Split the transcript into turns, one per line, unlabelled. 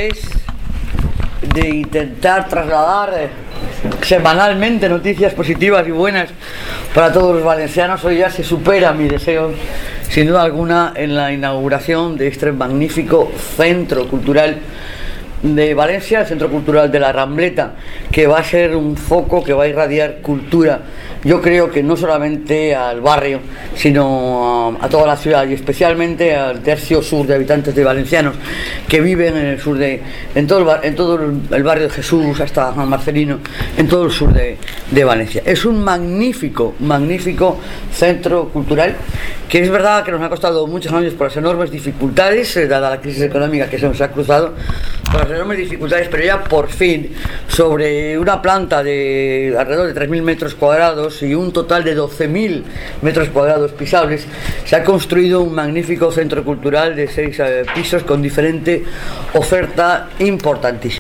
es de intentar trasladar semanalmente noticias positivas y buenas para todos los valencianos. Hoy ya se supera mi deseo, sin duda alguna, en la inauguración de este magnífico centro cultural de Valencia, el Centro Cultural de la Rambleta, que va a ser un foco que va a irradiar cultura, yo creo que no solamente al barrio, sino a toda la ciudad, y especialmente al tercio sur de habitantes de valencianos que viven en el sur en todo el barrio de Jesús hasta San Marcelino, en todo el sur de Valencia. Es un magnífico centro cultural, que es verdad que nos ha costado muchos años por las enormes dificultades, dada la crisis económica que se nos ha cruzado, por las enormes dificultades, pero ya por fin, sobre una planta de alrededor de 3.000 metros cuadrados y un total de 12.000 metros cuadrados pisables, se ha construido un magnífico centro cultural de 6 pisos con diferente oferta importantísima.